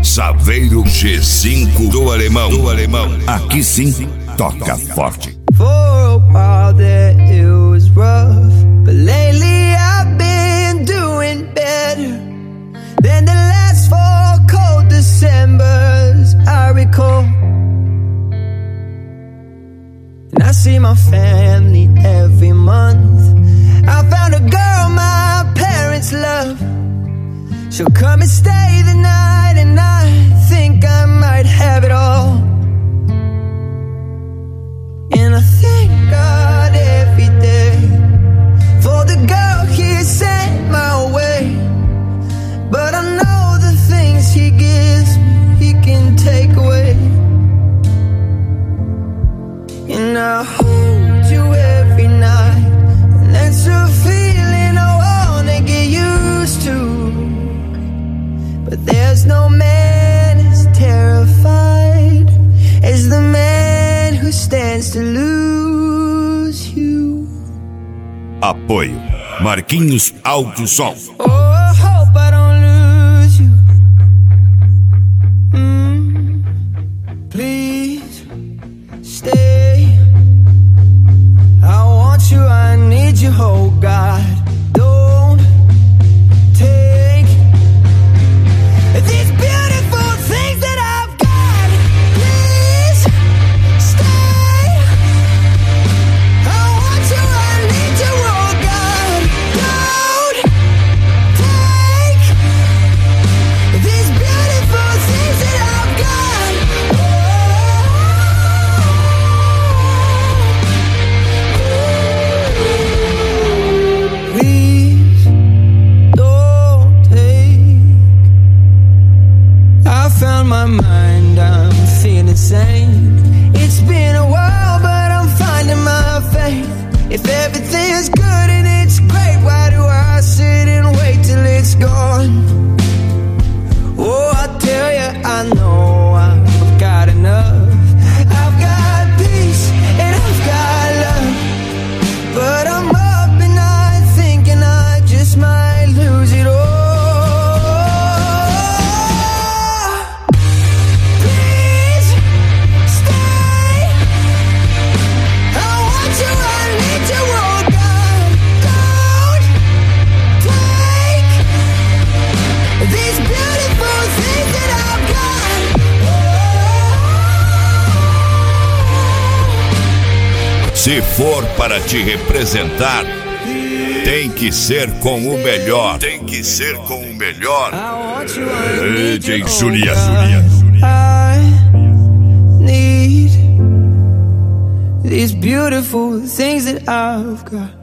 Saveiro G5 do Alemão. Aqui sim, toca forte. For a while there it was rough, but lately I've been doing better than the last 4 cold Decembers I recall. And I see my family every month. I found a girl my parents love. She'll come and stay the night, and I think I might have it all. And I thank God every day for the girl He sent my way. But I know the things He gives me, He can take away. And I hold you every night, and that's a feeling I wanna get used to. But there's no man as terrified as the man who stands to lose you. Apoio Marquinhos Alto Som. Oh, I hope I don't lose you. Please stay. I want you, I need you, oh God. Don't take these beautiful things that I've got. Please stay. I want you, I need you, oh God. Don't take these beautiful things that I've got. Please don't take. I found my mind, I'm feeling sane. It's been a while, but I'm finding my faith. If everything's good and it's great, why do I sit and wait till it's gone? Oh, I tell you, I know I've got enough. I've got peace and I've got love. But I'm up and I thinking I just might lose it all. Please stay. I want you, I need you, oh God. Don't take these beautiful things that I've got. Se for para te representar, tem que ser com o melhor. I want you, I need you, DJ oh Zulia. God. I need these beautiful things that I've got.